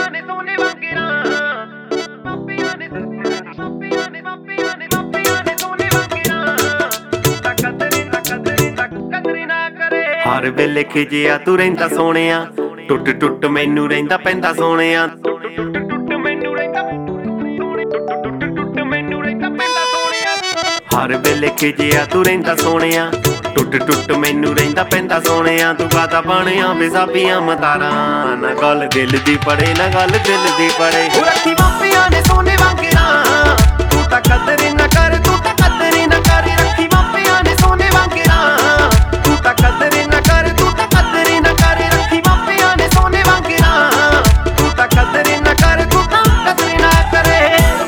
ਮਾਪਿਆਂ ਨੇ ਸੋਨੇ ਵਾਂਗਰਾ ਮਾਪਿਆਂ ਨੇ ਸੋਨੇ ਵਾਂਗਰਾ ਤਾਂ ਕਦਰ ਨਾ ਕਰੇ। ਹਰ ਵੇਲੇ ਖਿਜਿਆ ਤੂੰ ਰਹਿੰਦਾ ਸੋਹਣਿਆ ਟੁੱਟ ਟੁੱਟ ਮੈਨੂੰ ਰਹਿੰਦਾ ਪੈਂਦਾ ਸੋਹਣਿਆ ਹਰ ਵੇਲੇ ਖਿਜਿਆ ਤੂੰ ਰਹਿੰਦਾ ਸੋਹਣਿਆ ਟੁੱਟ ਟੁੱਟ ਮੈਨੂੰ ਰਹਿੰਦਾ ਪੈਂਦਾ ਸੋਹਣਿਆ। ਤੂੰ ਕਾਹਦਾ ਬਣਿਆ ਬੇਸਾਬੀਆਂ ਮਤਾਰਾਂ ਨਾ ਗੱਲ ਦਿਲ ਦੀ ਪੜੇ ਨਾ ਗੱਲ ਦਿਲ ਦੀ ਪੜੇ। ਰੱਖੀ ਮਾਪਿਆਂ ਨੇ ਸੋਨੇ ਵਾਂਗਰਾ ਤੂੰ ਤਾਂ ਕਦਰ ਨਾ ਕਰ ਤੂੰ ਤਾਂ ਕਦਰ ਨਾ ਕਰ। ਰੱਖੀ ਮਾਪਿਆਂ ਨੇ ਸੋਨੇ ਵਾਂਗਰਾ ਤੂੰ ਤਾਂ ਕਦਰ ਨਾ ਕਰ ਤੂੰ ਤਾਂ ਕਦਰ ਨਾ ਕਰ। ਰੱਖੀ ਮਾਪਿਆਂ ਨੇ ਸੋਨੇ ਵਾਂਗਰਾ ਤੂੰ ਤਾਂ ਕਦਰ ਨਾ ਕਰ ਤੂੰ ਤਾਂ ਕਦਰ ਨਾ ਕਰੇ।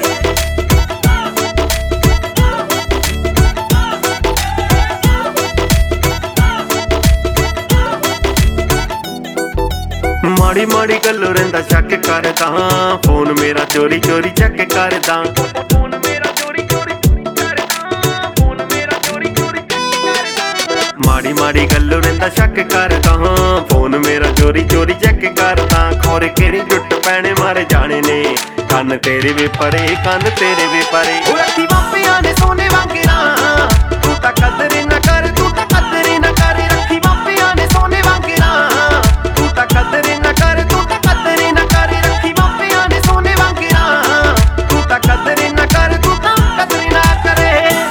ਮਾੜੀ ਮਾੜੀ ਗੱਲੋਂ ਰਹਿੰਦਾ ਸ਼ੱਕ ਕਰਦਾ ਫੋਨ ਮੇਰਾ ਚੋਰੀ ਚੋਰੀ ਚੈੱਕ ਕਰਦਾ। ਫੋਨ ਮੇਰਾ ਚੋਰੀ ਚੋਰੀ ਕਰਦਾ ਫੋਨ ਮੇਰਾ ਚੋਰੀ ਚੋਰੀ ਕਰਦਾ। ਮਾੜੀ ਮਾੜੀ ਗੱਲੋਂ ਰਹਿੰਦਾ ਸ਼ੱਕ ਕਰਦਾ ਫੋਨ ਮੇਰਾ ਚੋਰੀ ਚੋਰੀ ਚੈੱਕ ਕਰਦਾ। ਖੋਰੇ ਕਿਹੜੀ ਟੁੱਟ ਪੈਣੇ ਮਾਰੇ ਜਾਣੇ ਨੇ ਕੰਨ ਤੇਰੇ ਵੀ ਪਰੇ ਕੰਨ ਤੇਰੇ ਵੀ ਪਰੇ। ਰੱਖੀ ਮਾਪਿਆਂ ਨੇ ਸੋਨੇ ਵਾਂਗਰਾ ਤੂੰ ਤਾਂ ਕਦਰ ਨਾ ਕਰ ਤੂੰ ਤਾਂ ਕਦਰ ਨਾ ਕਰ। ਰੱਖੀ ਮਾਪਿਆਂ ਨੇ ਸੋਨੇ ਵਾਂਗਰਾ ਤੂੰ ਤਾਂ ਕਦਰ ਨਾ ਕਰ ਤੂੰ ਤਾਂ ਕਦਰ ਨਾ ਕਰ। ਰੱਖੀ ਮਾਪਿਆਂ ਨੇ ਸੋਨੇ ਵਾਂਗਰਾ ਤੂੰ ਤਾਂ ਕਦਰ ਨਾ ਕਰ ਤੂੰ ਤਾਂ ਕਦਰ ਨਾ ਕਰੇ।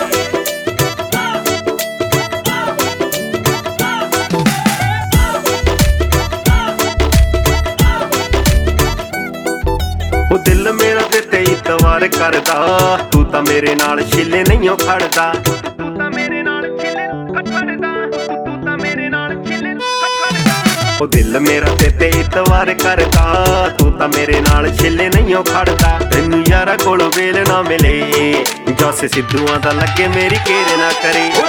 ਉਹ ਦਿਲ ਮੇਰਾ ਤੇ ਇਤਵਾਰ ਕਰਦਾ ਤੂੰ ਤਾਂ ਮੇਰੇ ਨਾਲ ਛਿੱਲੇ ਨਹੀਂ ਖੜਦਾ। ਤੂੰ ਤਾਂ ਮੇਰੇ ਨਾਲ ਛਿੱਲੇ ਖੜਦਾ ਤੂੰ ਤਾਂ ਮੇਰੇ ਨਾਲ ਛਿੱਲੇ ਖੜਦਾ। ਉਹ ਦਿਲ ਮੇਰਾ ਤੇ ਇਤਵਾਰ ਕਰਦਾ ਤੂੰ ਤਾਂ ਮੇਰੇ ਨਾਲ ਛਿੱਲੇ ਨਹੀਂ ਖੜਦਾ। ਤੈਨੂੰ ਯਾਰਾ ਕੋਲ ਵੇਲ ਨਾ ਮਿਲੇ ਜੱਸ ਸਿੱਧੂਆਂ ਦਾ ਲੱਗੇ ਮੇਰੀ ਕੇਰ ਨਾ ਕਰੇ।